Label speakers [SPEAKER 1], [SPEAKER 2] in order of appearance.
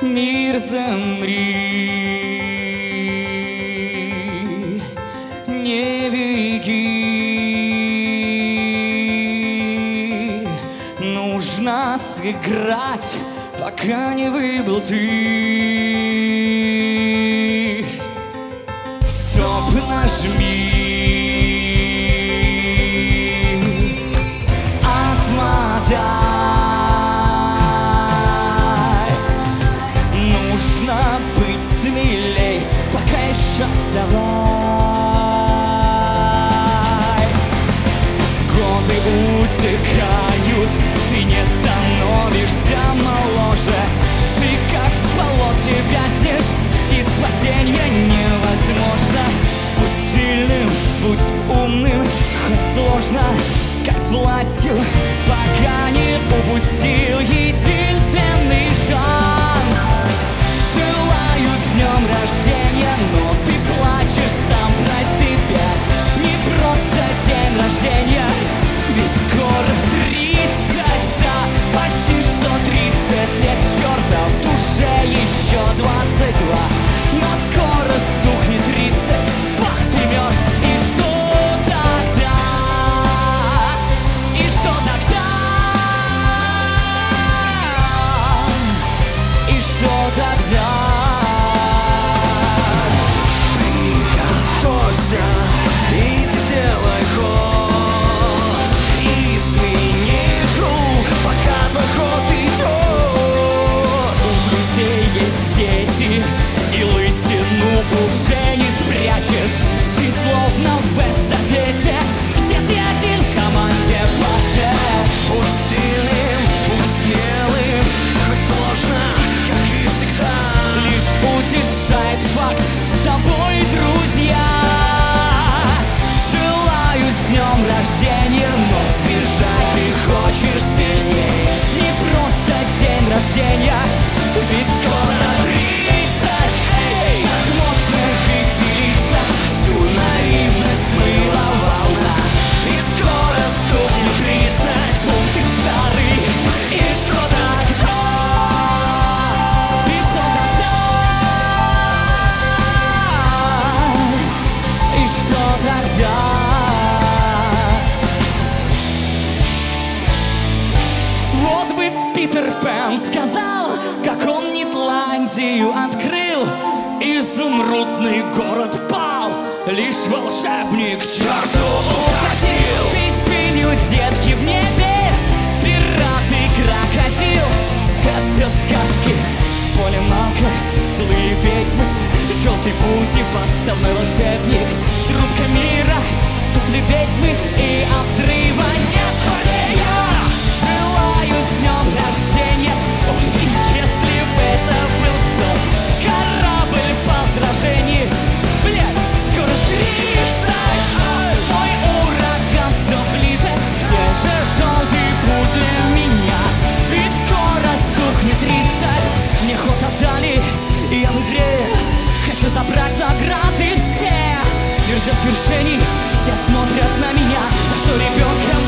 [SPEAKER 1] Мир, замри, не беги. Нужно сыграть, пока не выбыл ты. Стоп, нажми, отмотай. Нужно быть смелей, пока еще вставай. Годы утекают, ты не становишься моложе. Ты как в болоте вязнешь, и спасение невозможно. Будь сильным, будь умным, хоть сложно, как с властью, пока не упустил единственный шанс. Желаю с днем рождения, но ты плачешь сам про себя. Не просто день рождения, ведь скоро 30, да, почти что 30 лет. Черта, в душе еще 22, но скоро стукнет 30. Бах, ты мертв, и что тогда? И что тогда? И что тогда?
[SPEAKER 2] Приготовься, и ты сделай ход, и смени круг, пока твой ход идет.
[SPEAKER 1] У друзей есть дети, и лысину уже не спрячешь. Ты словно в эстафете, где ты один в команде пашешь.
[SPEAKER 2] Будь сильным, будь смелым, хоть сложно, как и всегда.
[SPEAKER 1] Лишь утешает факт, с тобой друзья. Желаю с днем рождения, но сбежать ты хочешь сильнее. Не просто день рождения, ведь скоро 30. Эй, как можно веселиться, всю наивность смыла волна.
[SPEAKER 2] И скоро стукнет 30.
[SPEAKER 1] Вон ты старый,
[SPEAKER 2] И что тогда?
[SPEAKER 1] и что тогда? И что тогда? Вот бы Питер Пен сказал, как он Нетландию открыл. Изумрудный город пал, лишь волшебник к черту укатил. Пить пилью детки в небе, пираты, крокодил. Это сказки, поле малка, злые ведьмы, желтый путь и подставной волшебник. Трубка мира, туфли ведьмы и от взрыва не спасения. Желаю с днем рождения, ой, если бы это был сон. Корабль по сражению, блядь, скоро 30. Мой ураган все ближе, где же желтый путь для меня? Ведь скоро стукнет 30. Мне ход отдали, и я в игре. Хочу забрать награды все. Лишь для свершений все смотрят на меня, за что ребенком